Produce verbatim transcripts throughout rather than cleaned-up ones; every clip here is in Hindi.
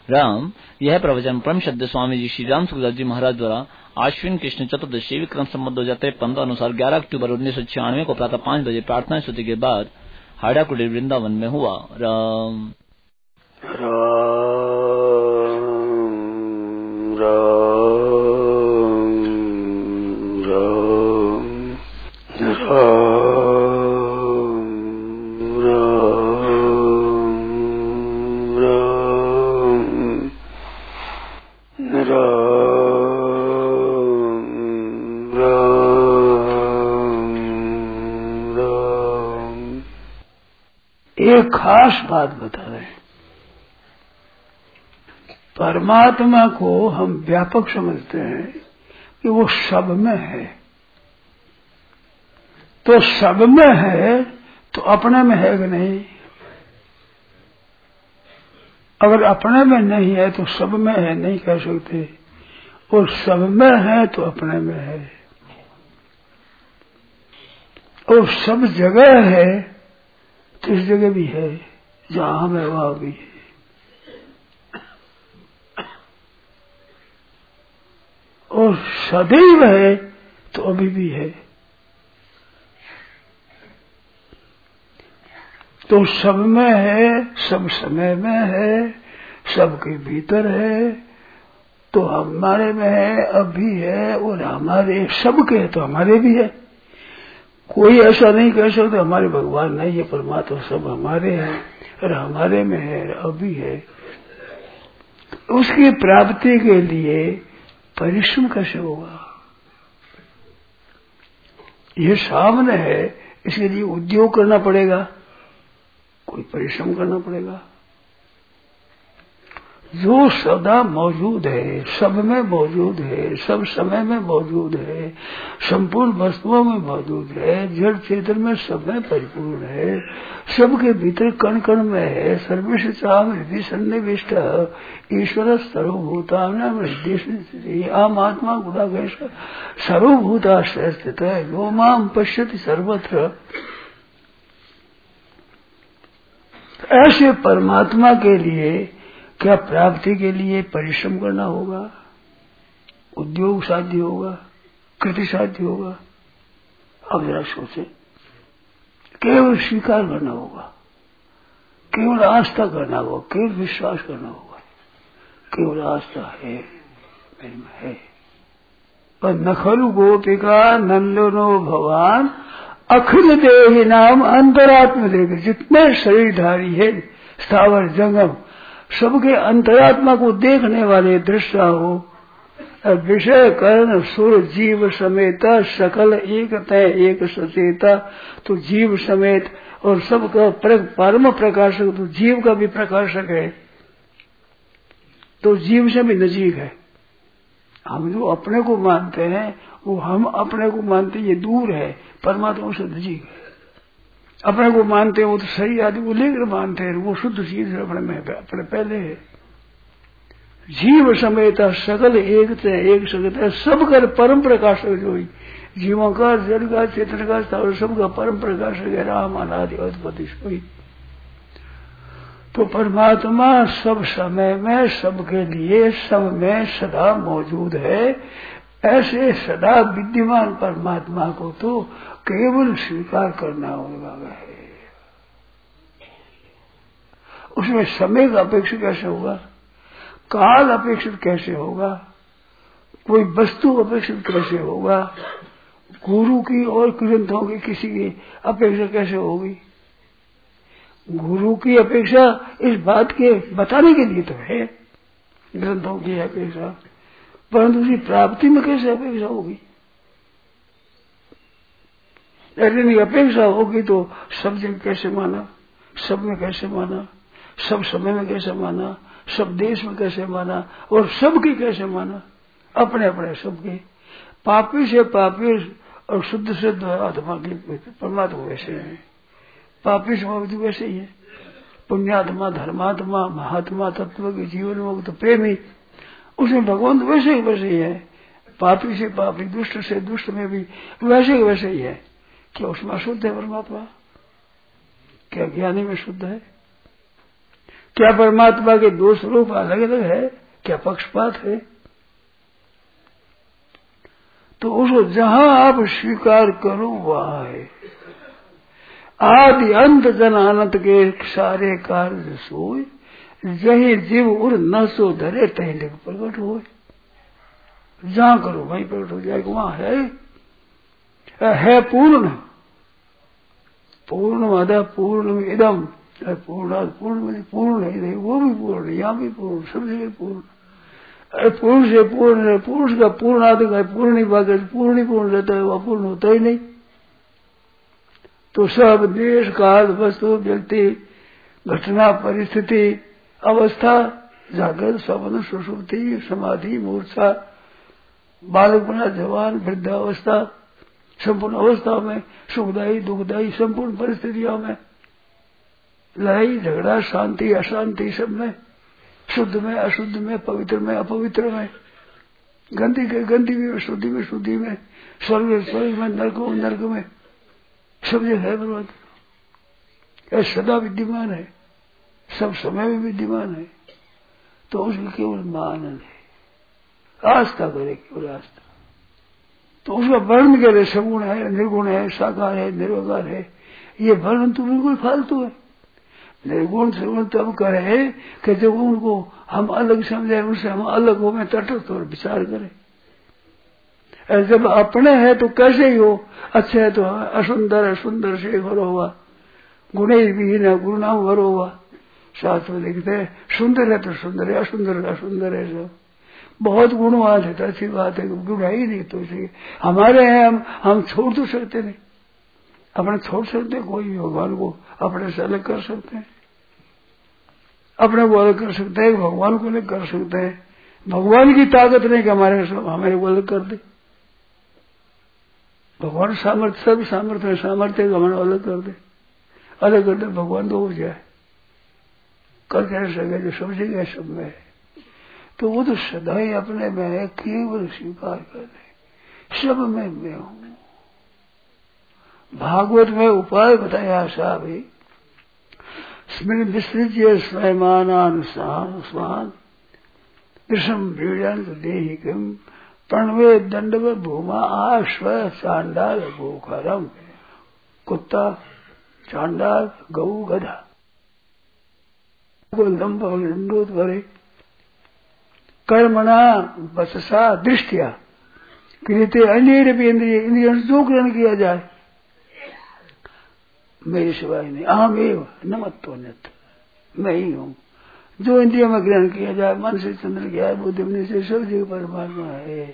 राम। यह प्रवचन परम श्रद्धेय स्वामी जी श्री राम सुखदास जी महाराज द्वारा आश्विन कृष्ण चतुर्दशी विक्रम संवत दो हजार तिरपन अनुसार ग्यारह अक्टूबर उन्नीस सौ छियानवे को प्रातः पाँच बजे प्रार्थना स्तुति के बाद हाड़ा कुटीर वृंदावन में हुआ। राम राम राम राम एक खास बात बता रहे हैं। परमात्मा को हम व्यापक समझते हैं कि वो सब में है, तो सब में है तो अपने में है कि नहीं? अगर अपने में नहीं है तो सब में है नहीं कह सकते, और सब में है तो अपने में है, और सब जगह है तो इस जगह भी है, जहां हम है वहां भी है। और सदैव है तो अभी भी है। तो सब में है, सब समय में है, सबके भीतर है, तो हमारे में है, अभी है, और हमारे सबके है तो हमारे भी है। कोई ऐसा नहीं कह सकता हमारे भगवान नहीं है, परमात्मा सब हमारे हैं और हमारे में है, अभी है। उसकी प्राप्ति के लिए परिश्रम कैसे होगा? ये सामने है, इसके लिए उद्योग करना पड़ेगा, कोई परिश्रम करना पड़ेगा। जो सदा मौजूद है, सब में मौजूद है, सब समय में मौजूद है, संपूर्ण वस्तुओं में मौजूद है, जड़ चेतन में सब में परिपूर्ण है, सबके भीतर कण कण में है, सर्वेश चाम हृदय सन्निविष्ट ईश्वर सर्वभूतानां हृदय आम आत्मा गुणाकेश सर्वभूताश्रय स्थित है, यो माम पश्यति सर्वत्र। ऐसे परमात्मा के लिए क्या प्राप्ति के लिए परिश्रम करना होगा, उद्योग साध्य होगा, कृति साध्य होगा? अब जरा सोचे, केवल स्वीकार करना होगा, केवल आस्था करना होगा, केवल विश्वास करना होगा, केवल आस्था है मेरे में है। पर नखलु गोपिका नंदनो भगवान अखिल देहि नाम अंतरात्म देव, जितने शरीरधारी है स्थावर जंगम सबके अंतरात्मा को देखने वाले दृष्टा हो, विषय कर्ण सुर जीव समेत सकल एक तय एक सचेता। तो जीव समेत और सबका परम प्रकाशक तो जीव का भी प्रकाशक है, तो जीव से भी नजीक है। हम जो अपने को मानते हैं वो हम अपने को मानते ये दूर है, परमात्मा से नजीक है। अपने को मानते हैं वो तो सही आदमी को लेकर मानते हैं, वो शुद्ध चीज अपने में अपने पहले है। जीव समेत सकल एक से एक सकता, सब कर परम प्रकाशक जो जीवों का, जल का, चेतन का, सबका परम प्रकाशक है राम अनादि अद्भुत सोई। तो परमात्मा सब समय में सबके लिए सब में सदा मौजूद है। ऐसे सदा विद्यमान परमात्मा को तो केवल स्वीकार करना होगा है। उसमें समय का अपेक्षित कैसे होगा, काल अपेक्षित कैसे होगा, कोई वस्तु अपेक्षित कैसे होगा, गुरु की और ग्रंथों की किसी की अपेक्षा कैसे होगी? गुरु की अपेक्षा इस बात के बताने के लिए तो है, ग्रंथों की अपेक्षा, परंतु उसकी प्राप्ति में कैसे अपेक्षा होगी? यदि अपेक्षा होगी तो सब जगह कैसे माना, सब में कैसे माना, सब समय में कैसे माना, सब देश में कैसे माना, और सबकी कैसे माना? अपने अपने सबके, पापी से पापी और शुद्ध से आत्मा की परमात्मा वैसे है, पापी से पापी वैसे ही है, पुण्यात्मा धर्मात्मा महात्मा तत्व के जीवन मुक्त प्रेमी, उसमें भगवान वैसे ही वैसे ही है। पापी से पापी, दुष्ट से दुष्ट में भी वैसे ही वैसे ही है। क्या उसमें शुद्ध है परमात्मा? क्या ज्ञानी में शुद्ध है? क्या परमात्मा के दो स्वरूप अलग अलग है? क्या पक्षपात है? तो उसको जहां आप स्वीकार करो वहां है। आदि अंत जन अनंत के सारे कार्य सोए, जही जीव उर न सो धरे तही लिख प्रकट हो। जहां करो वहीं प्रकट हो जाएगा। वहां है है पूर्ण, पूर्ण मादा पूर्ण इदम, पूर्ण पूर्ण पूर्ण है, वो भी पूर्ण, यहाँ भी पूर्ण, सब जगह पूर्ण। पूर्ण से पूर्ण है, पुरुष का पूर्ण आदि का पूर्ण ही भाग, पूर्ण ही पूर्ण रहता है, वह पूर्ण होता ही नहीं। तो सब देश काल वस्तु व्यक्ति घटना परिस्थिति अवस्था जागृत स्वप्न सुषुप्ति समाधि मूर्छा बालकपना जवान वृद्धावस्था संपूर्ण अवस्था में सुखदायी दुखदायी संपूर्ण परिस्थितियों में लड़ाई झगड़ा शांति अशांति सब में शुद्ध में अशुद्ध में पवित्र में अपवित्र में गंदी के गंदी में शुद्धि में शुद्धि में स्वर्ग स्वर्ग में नरक में नरक में सब जगह है भगवान। यह सदा विद्यमान है, सब समय में विद्यमान है। तो उसकी केवल मानन है, आस्था करे केवल आस्था। तो उसका वर्णन करे सगुण है निर्गुण है साकार है निर्विकार है, ये वर्णन तो बिल्कुल फालतू है। निर्गुण सगुण तब करे कि जब उनको हम अलग समझे, उनसे हम अलग हो में तटस्थ और विचार करें। जब अपने है तो कैसे ही हो, अच्छे है तो असुंदर है सुंदर से भरो हुआ, गुणे भी न गुरु नाम भरो हुआ। शास्त्र में लिखते हैं सुंदर है तो सुंदर है, असुंदर है असुंदर है। सब बहुत गुणवान है तो अच्छी बात है, गुण है ही नहीं तो इसे हमारे हैं, हम हम छोड़ तो सकते नहीं, अपने छोड़ सकते कोई भी भगवान को अपने से अलग कर सकते हैं, अपने को अलग कर सकते हैं, भगवान को अलग कर सकते हैं। भगवान की ताकत नहीं कि हमारे हमारे को अलग कर दे। भगवान सामर्थ्य सब सामर्थ्य है, सामर्थ्य हमारा अलग कर दे, अलग कर दे भगवान तो हो जाए, कर कह सके जो समझेगा सब में है। तो वो तो सदा ही अपने में है, केवल स्वीकार कर दे सब में मैं हूं। भागवत में उपाय बताया साहब, स्मृति विसृज्य स्वयमानुसार स्वान विषम भीड़न देहि किम प्रणवे दंडव भूमा आश्व चांडाल गोखरम। कुत्ता चांडाल गौ गधा दंडोत भरे कर्मणा बससा दृष्टिया क्रियते अन्य भी इंद्रिय इंद्रियों से जो ग्रहण किया जाए मेरे सिवाय नहीं, अहम एव नमत्तो नत, मैं ही हूँ। जो इंद्रियों में ग्रहण किया जाए, मन से चंद्र किया है, बुद्धि में से सब जगह परमात्मा है।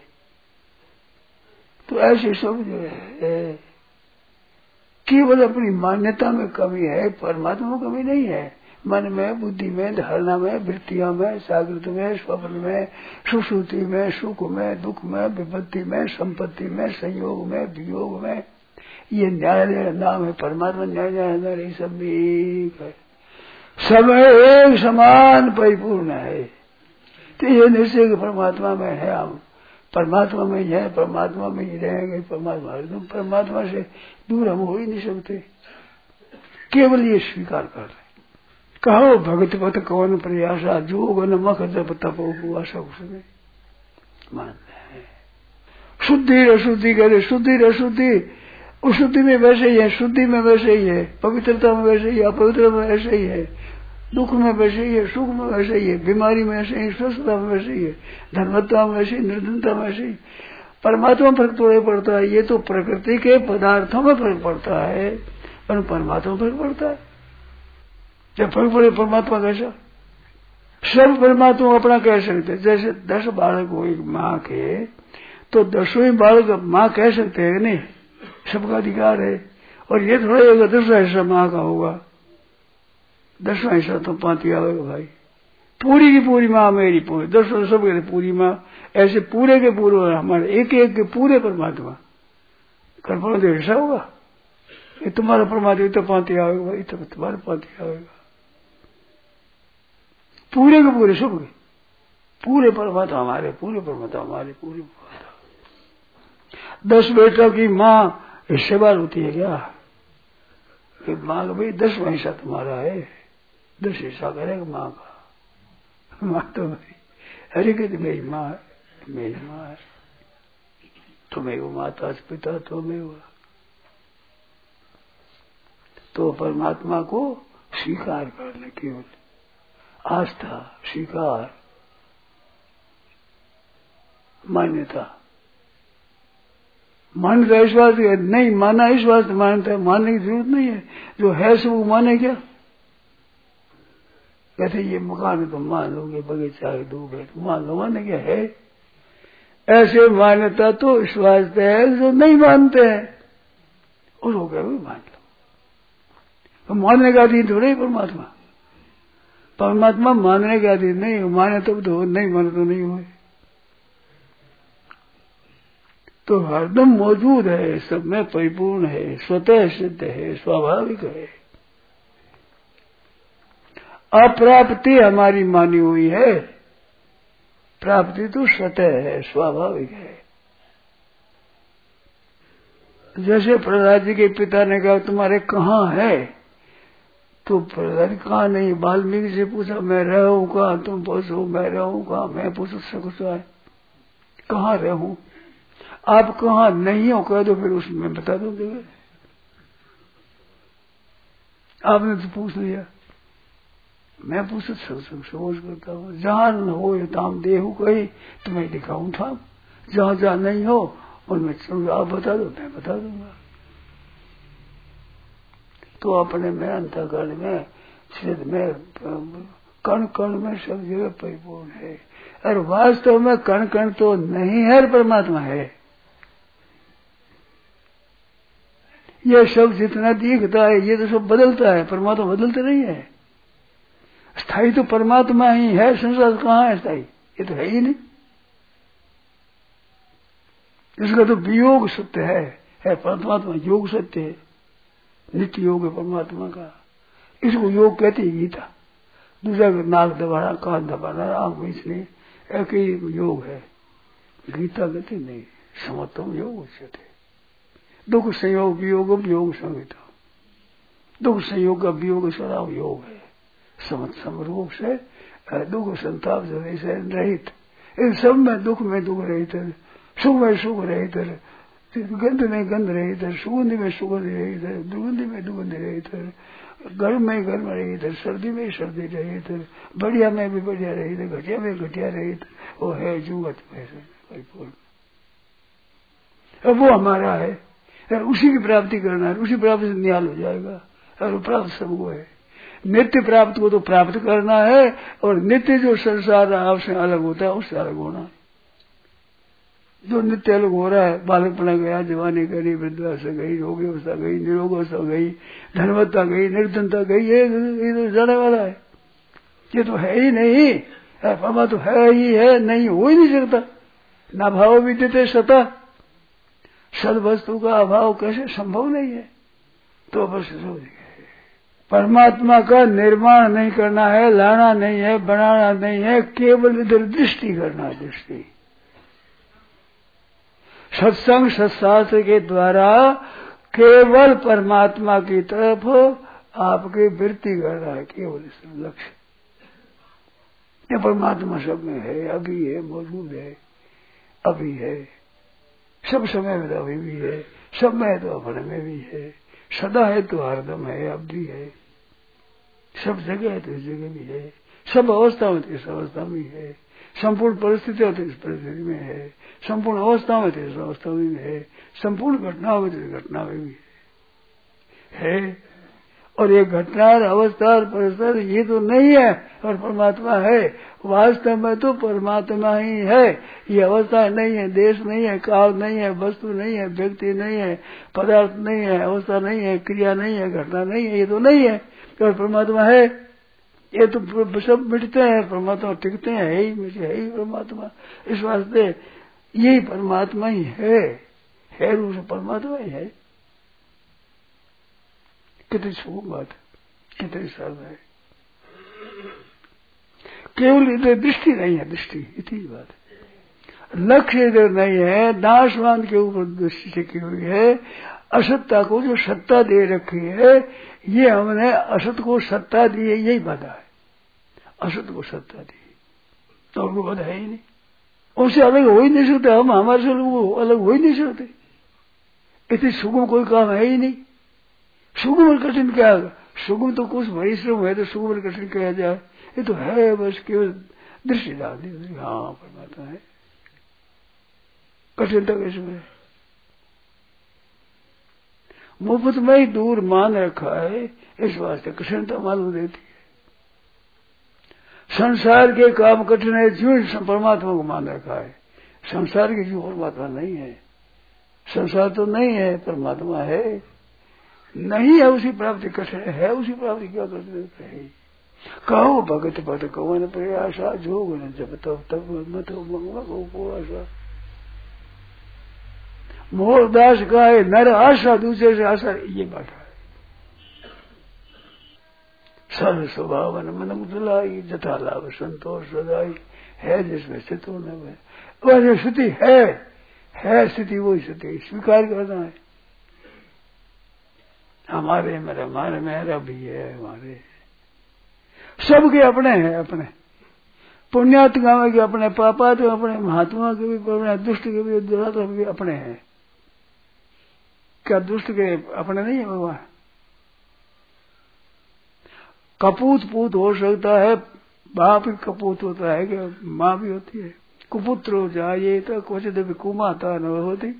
तो ऐसे सब जो है केवल अपनी मान्यता में कमी है, परमात्मा में कमी नहीं है। मन में बुद्धि में धारणा में वृत्तियों में जागृत में स्वप्न में सुश्रुति में सुख में दुख में विपत्ति में संपत्ति में संयोग में वियोग में, ये न्यायालय नाम है परमात्मा। न्यायालय ये सब एक है, सब एक समान परिपूर्ण है। तो ये निश्चय परमात्मा में है, हम परमात्मा में ही है, परमात्मा में ही रहेंगे। परमात्मा एकदम परमात्मा से दूर हम हो ही नहीं सकते, केवल ये स्वीकार कर रहे। कहो भगत पथ कौन प्रयासा, जो गन मख जब तप उपवास उसमें मानते हैं। शुद्धि अशुद्धि करे, शुद्धि अशुद्धि शुद्धि में वैसे ही है, शुद्धि में वैसे ही है, पवित्रता में वैसे ही है, अपवित्र में वैसे ही है, दुख में वैसे ही है, सुख में वैसे ही है, बीमारी में वैसे ही, स्वस्थता में वैसे ही है, धनवत्ता में वैसे ही, निर्धनता में वैसे ही। परमात्मा में फर्क थोड़े पड़ता है, ये तो प्रकृति के पदार्थों में फर्क पड़ता है, पर परमात्मा में फर्क पड़ता है। जब फर्क पड़े परमात्मा कैसा, सब परमात्मा अपना कह सकते। जैसे दस बालक हो एक माँ के, तो दसों ही बालक माँ कह सकते हैं नहीं, सबका अधिकार है। और ये थोड़ा होगा दसवां हिस्सा माँ का होगा, दसवां हिस्सा तो पांति आवेगा भाई। पूरी की पूरी माँ मेरी, पूरी दसवां सब के पूरी माँ, ऐसे पूरे के पूरे हमारे एक एक के पूरे परमात्मा। कल्पना तो ऐसा होगा, ये तुम्हारा परमात्मा तो पांति आवेगा भाई, तो तुम्हारा पांति आवेगा। पूरे के पूरे सब के पूरे परमात्मा हमारे, पूरे परमात्मा हमारे, पूरे परमात्मा। दस बेटों की माँ हिस्सेवार होती है क्या? माँ का भाई दसवां हिस्सा तुम्हारा है, दस हिस्सा करेगा माँ का। माँ तो मेरी, हरे कहते मेरी माँ है, मेरी माँ है, तुम्हें वो माता पिता तुम्हें वो। तो परमात्मा को स्वीकार करना, केवल आस्था, स्वीकार, मान्यता। मान्यता इस बात नहीं माना, इस बात मानता है, मानने की जरूरत नहीं है। जो है सो वो माने क्या? कहते ये मकान है तो मान लोगे, बगीचा है धूप है तो मान लो, माने क्या है? ऐसे मान्यता तो इस वास्ते है जो नहीं मानते हैं, और हो गया भी मान लो। तो मानने का अधीन थोड़ा ही परमात्मा, परमात्मा मानने का अधीन नहीं, माने तो, तो नहीं माने तो नहीं हुए। तो हरदम मौजूद है, सब में परिपूर्ण है, स्वतः सिद्ध है, स्वाभाविक है। अप्राप्ति हमारी मानी हुई है, प्राप्ति तो स्वतः है, स्वाभाविक है। जैसे प्रहलाद जी के पिता ने कहा तुम्हारे कहाँ है, तो प्रहलाद कहाँ नहीं, वाल्मीकि से पूछा मैं रहूं कहाँ, तुम पूछो मैं रहूं कहाँ, मैं पूछो सकता है कहाँ रहूं, आप कहाँ नहीं हो कह दो, फिर उसमें बता दो। आपने तो पूछ लिया, मैं पूछ सत्संग सोच करता हूँ, जहाँ न हो ताम देहू कही तो मैं दिखाऊं था, जहाँ जहाँ नहीं हो उनमें चलो आप बता दो, मैं बता दूंगा। तो अपने में अंतःकरण में सिद्ध में कण कण में सब जगह परिपूर्ण है, और वास्तव में कण कण तो नहीं है, परमात्मा है। ये सब जितना दिखता है ये तो सब बदलता है, परमात्मा बदलता नहीं है। स्थायी तो परमात्मा ही है, संसार कहाँ है स्थायी, ये तो है ही नहीं। इसका तो वियोग सत्य है, है परमात्मा योग सत्य है, नित्य योग है परमात्मा का। इसको योग कहती है गीता। दूसरा नाक दबाना, कान दबाना, आंख बीचने, एक ही योग है। गीता कहती नहीं, समत्वम योग उच्यते, दुख संयोग वियोग योग संहिता। दुख संयोग का वियोग स्वराव योग है, समत समरूप से दुख संताप से रहित, इन सब में दुख में दुख रहित, सुख में सुख रहित, गंध में गंध रहित, सुगंध में सुगंध रहित, दुर्गंध में दुर्गंध रहित, गर्म में गर्म रहित, सर्दी में सर्दी रहित, बढ़िया में भी बढ़िया रहित, घटिया में घटिया रहित, वो है जुगत में परिपूर्ण। अब वो हमारा है, उसी की प्राप्ति करना है, उसी प्राप्ति से निहाल हो जाएगा, और प्राप्त सबको है। नित्य प्राप्त को तो प्राप्त करना है, और नित्य जो संसार आपसे अलग होता है उससे अलग होना। जो नित्य अलग हो रहा है, बालकपना गया, जवानी गई, वृद्धावस्था गई, रोगी अवस्था गई, निरोग अवस्था गई, धनवत्ता गई, निर्धनता गई, ये ये तो जाने वाला है, ये तो है ही नहीं। परमा तो है ही है, नहीं हो ही नहीं सकता। ना भाव विद्यते सता, सद वस्तु का अभाव कैसे संभव नहीं है। तो बस परमात्मा का निर्माण नहीं करना है, लाना नहीं है, बनाना नहीं है, केवल इधर दृष्टि करना है। दृष्टि सत्संग सत्शास्त्र के द्वारा केवल परमात्मा की तरफ आपकी वृत्ति करना है, केवल इस लक्ष्य। ये परमात्मा सब में है, अभी है, मौजूद है, अभी है, सब समय में तो अभी भी है, सब में तो अपने में भी है, सदा है तो हरदम है, अब भी है, सब जगह है तो इस जगह भी है, सब अवस्था में तो इस अवस्था में है, संपूर्ण परिस्थिति तो इस परिस्थिति में है, संपूर्ण अवस्था में तो इस अवस्था में है, संपूर्ण घटना में तो इस घटना में भी है, है। और ये घटना और अवस्था और परिस्थिति ये तो नहीं है, और परमात्मा है। वास्तव में तो परमात्मा ही है। ये अवस्था नहीं है, देश नहीं है, काल नहीं है, वस्तु नहीं है, व्यक्ति नहीं है, पदार्थ नहीं है, अवस्था नहीं है, क्रिया नहीं है, घटना नहीं है, ये तो नहीं है, और परमात्मा है। ये तो सब मिटते हैं, परमात्मा टिकते हैं, है ही है ही परमात्मा। इस वास्ते यही परमात्मा ही है, है रूप से परमात्मा ही है। कितनी सुख बात, कितनी सरल है। केवल इधर दृष्टि नहीं है, दृष्टि इतनी बात है। लक्ष्य इधर नहीं है, नाशवान के ऊपर दृष्टि टिकी हुई है, असत्ता को जो सत्ता दे रखी है, ये हमने असत को सत्ता दी है, यही बाधा है। असत को सत्ता दी तो उनको बाधा है ही नहीं, उससे अलग हो ही नहीं सकते हम, हमारे से वो अलग हो ही नहीं सकते। इतनी सुगम कोई काम है ही नहीं। सुगम और कठिन क्या है? सुगम तो कुछ परिश्रम है तो सुगम और कठिन कहा जाए, ये तो है बस केवल दृष्टि डाल दी, हाँ परमात्मा है। कठिनता किसमें है? मुफ्त में ही दूर मान रखा है, इस वास्ते कठिनता मालूम देती है। संसार के काम कठिन है, जीवन परमात्मा को मान रखा है। संसार के जीव परमात्मा नहीं है, संसार तो नहीं है, परमात्मा है। नहीं है उसी प्राप्ति कठिन है, उसी प्राप्ति क्या कठिन है? कहो भगत पट कवन प्रयासा, जोग न जब तब तब मत मंगवा आशा। मोहदास का है नर आशा, दूसरे से आशा, ये बात है। सर्व स्वभावन मन मुदलाई, जथा लाभ संतोष सदाई, है जिसमें स्थित होने में। वह जो स्थिति है, है स्थिति वही स्थिति स्वीकार करना है। हमारे मेरे हमारे मेरा भी है, हमारे सबके अपने हैं, अपने पुण्यात्मा के अपने, पापा तो अपने, महात्मा के भी अपने, दुष्ट के भी, दुरात्मा के भी अपने हैं। क्या दुष्ट के अपने नहीं है भगवान? कपूत पूत हो सकता है, बाप ही कपूत होता है कि माँ भी होती है। कुपुत्र हो जाए तो क्वचित भी कुमाता न होती,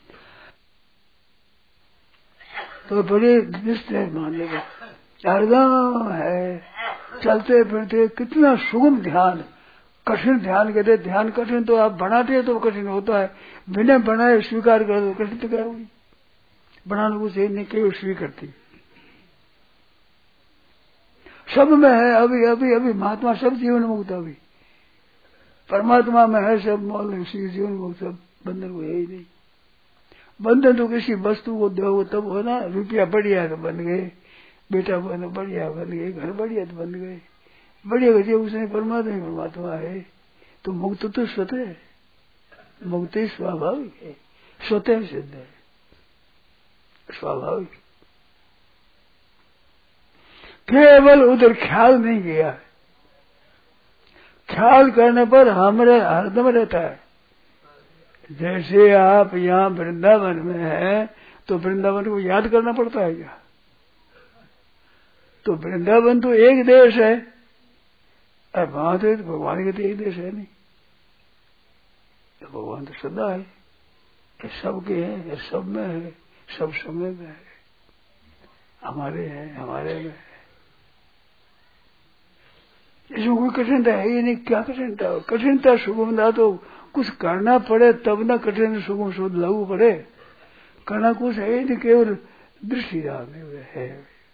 तो बड़े रिश्ते मान लेगा। हरदम है, चलते फिरते कितना सुगम ध्यान, कठिन ध्यान कहते। ध्यान कठिन तो आप बनाते हैं तो कठिन होता है, बिना बनाए स्वीकार कर दो कठिन तो क्या होगी? बनाने को सही नहीं, केवल स्वीकृति सब में है। अभी अभी अभी महात्मा सब जीवन मुक्त, अभी परमात्मा में है सब मौल, उसी जीवन मुक्त, सब बंधन को है ही नहीं। बंधन तो किसी वस्तु को दो तब हो ना, रुपया बढ़िया तो बन गए, बेटा बन बढ़िया बन गए, घर बढ़िया तो बन गए, बढ़िया बचे उसने परमात्मा ही परमात्मा है। तो मुक्त तो स्वतः है, मुक्त ही स्वाभाविक है, स्वतः सिद्ध है, स्वाभाविक। केवल उधर ख्याल नहीं किया, ख्याल करने पर हमारे हरदम रहता है। जैसे आप यहाँ वृंदावन में हैं तो वृंदावन को याद करना पड़ता है क्या? तो वृंदावन तो एक देश है, अरे वहां तो भगवान के तो एक देश है नहीं, तो भगवान तो सदा है, ये सबके है, ये सब में है, सब समय में है, हमारे हैं, हमारे में है। इसमें कोई कठिनता है ही नहीं। क्या कठिनता हो? कठिनता सुगमता तो कुछ करना पड़े तब ना कठिन सुगम शोध लागू पड़े, करना कुछ है ही नहीं, केवल दृष्टि डालने हुए है।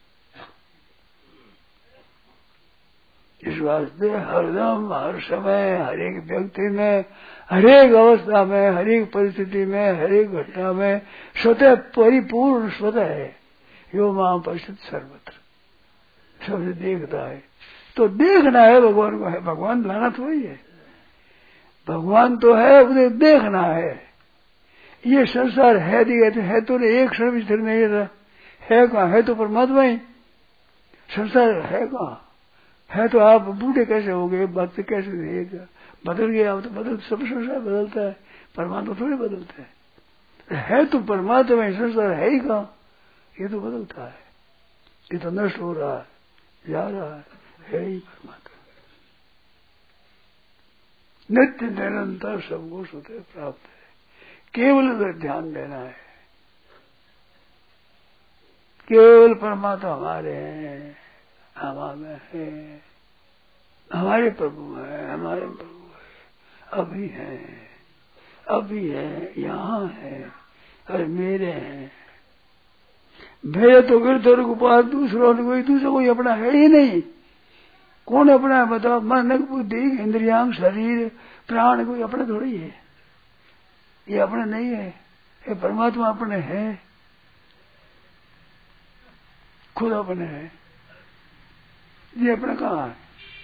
इस वास्ते हरदम हर समय हर एक व्यक्ति में, हर एक अवस्था में, हर एक परिस्थिति में, हर एक घटना में स्वतः परिपूर्ण स्वतः है। यो मां पश्चित सर्वत्र, सबसे देखता है। तो देखना है भगवान को, है भगवान लाना थोड़ी है, भगवान तो है, उसे देखना है। ये संसार है दिए तो है तो एक क्षण भी स्थिर नहीं रहा, है कहाँ? है तो परमात्मा ही, संसार है कहाँ? है तो आप बूढ़े कैसे हो गए, भक्त कैसे रहेगा? बदल गया आप तो बदल, सब संसार बदलता है, परमात्मा थोड़ी बदलता है। है तो परमात्मा ही, संसार है ही कहाँ? ये तो बदलता है, ये तो नष्ट हो रहा है, जा रहा है, है ही परमात्मा। नित्य निरंतर सबको स्वतः प्राप्त है, केवल उधर ध्यान देना है। केवल परमात्मा हमारे हैं, हमारे है, हमारे प्रभु है, हमारे प्रभु है, अभी है, अभी है, यहाँ है, और मेरे हैं। मेरे तो गिरधर के पास दूसरों ने कोई दूसरा कोई अपना है ही नहीं। कौन अपना है बताओ? मन बुद्धि इंद्रियांग शरीर प्राण कोई अपने थोड़ी है, ये अपने नहीं है, ये परमात्मा अपने है, खुद अपने है। ये अपना कहाँ है?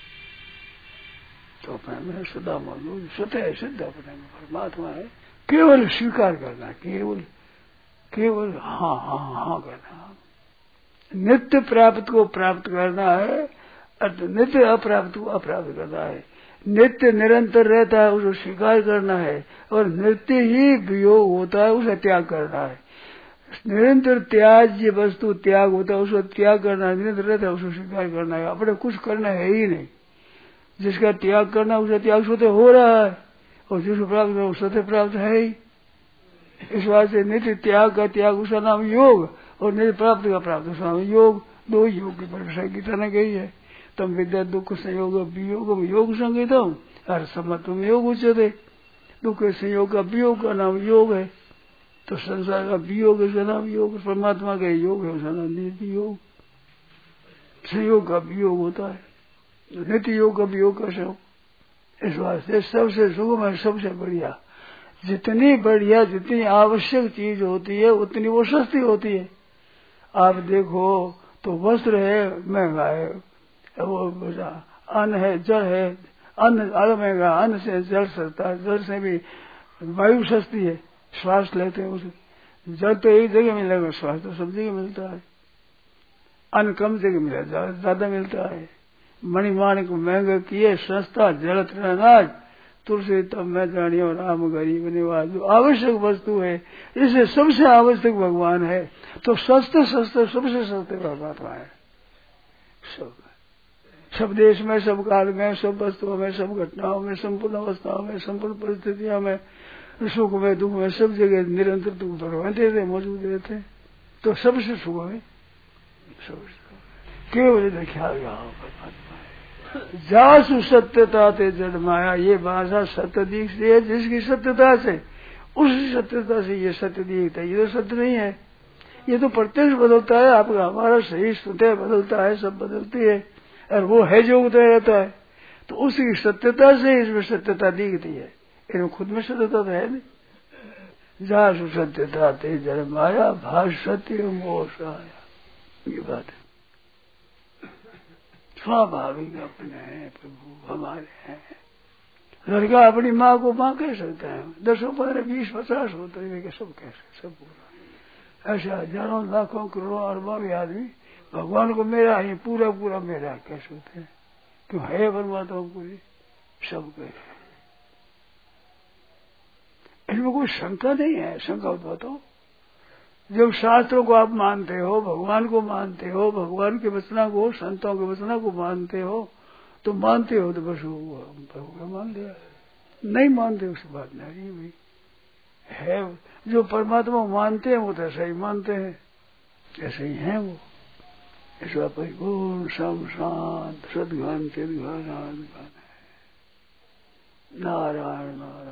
तो अपने में सदा मौजूद स्वतः सिद्ध अपने में परमात्मा है। केवल स्वीकार करना, केवल केवल हाँ हाँ हाँ करना। नित्य प्राप्त को प्राप्त करना है, नित्य अप्राप्त को अप्राप्त करना है। नित्य निरंतर रहता है उसको स्वीकार करना है, और नित्य ही वियोग होता है उसे त्याग करना है। निरंतर त्याज्य वस्तु त्याग होता है उसको त्याग करना है, निरंतर रहता है उसको स्वीकार करना है। अपने कुछ करना है ही नहीं। जिसका त्याग करना उसका त्याग स्वतः हो रहा है, और जिसको प्राप्त करना वो स्वतः प्राप्त है ही। इस बात से नित्य त्याग का त्याग उसका नाम योग, और नित्य प्राप्त का प्राप्त उसका नाम योग। दो योग की परिभाषा गीता ने कही है। तम विद्या दुख संयोग वियोग योग संगीतम हर समत्व योग उच्चते। दुख संयोग का वियोग का नाम योग है, तो संसार का वियोग उसका नाम योग, परमात्मा का योग है उसका नाम नित्य योग। संयोग का वियोग होता है, नित्य योग का वियोग का सब। इस वास्ते सबसे सुगम है, सबसे बढ़िया। जितनी बढ़िया जितनी आवश्यक चीज होती है उतनी वो सस्ती होती है। आप देखो तो वस्त्र है महंगा है, वो अन्न है जल है, अन्न अन्न महंगा, अन्न से जल सस्ता है, जल से भी वायु सस्ती है, श्वास लेते हैं उसे। जल तो एक जगह मिलेगा, श्वास तो सब जगह मिलता है। अन्न कम जगह मिलेगा, ज्यादा मिलता है। मणिमाणिक महंगा किए सस्ता जलत अनाज, तुलसी तब मैं जानी और राम गरीब निवास। जो आवश्यक वस्तु है, इसे सबसे आवश्यक भगवान है, तो सस्ते सस्ते सबसे सस्ते परमात्मा है। सब सब देश में, सब काल में, सब वस्तुओं में, सब घटनाओं में, संपूर्ण अवस्थाओं में, संपूर्ण परिस्थितियों में, सुख में दुख में, सब जगह निरंतर दुख भगवान रहते मौजूद रहते, तो सबसे सुख है। केवल ख्याल रहा परमात्मा है। जासु सत्यता ते जड़ माया, ये भाषा सत्य दिखती है जिसकी सत्यता से, उस सत्यता से ये सत्य दिखता है। ये तो सत्य नहीं है, ये तो प्रत्यक्ष बदलता है। आपका हमारा शरीर स्वतः बदलता है, सब बदलती है, और वो है जो उतर रहता है, तो उसकी सत्यता से इसमें सत्यता दिखती है। इनमें खुद में सत्यता तो है नहीं। जासु सत्यता ते जड़ माया, भाष सत्य मोह आया। ये बात है, स्वाभाविक अपने हैं प्रभु, हमारे हैं। लड़का अपनी माँ को माँ कह सकता है, दसों पंद्रह बीस पचास होते हैं, सब कह सकते, सब पूरा। ऐसा हजारों लाखों करोड़ों अरबों भी आदमी भगवान को मेरा ही पूरा पूरा मेरा कह सकते हैं, क्यों है परमात्मा पूरी, सब कह। इनमें कोई शंका नहीं है। शंका बताओ, जब शास्त्रों को आप मानते हो, भगवान को मानते हो, भगवान के वचना को, संतों के वचना को मानते हो, तो मानते हो तो बस वो प्रभु का मान लिया। नहीं मानते उसकी बात नहीं हुई है। जो परमात्मा मानते हैं वो तो ऐसा ही मानते हैं, ऐसे ही हैं वो। ऐसा परिपूर्ण सम शांत सदघन चिदघन नारायण नारायण।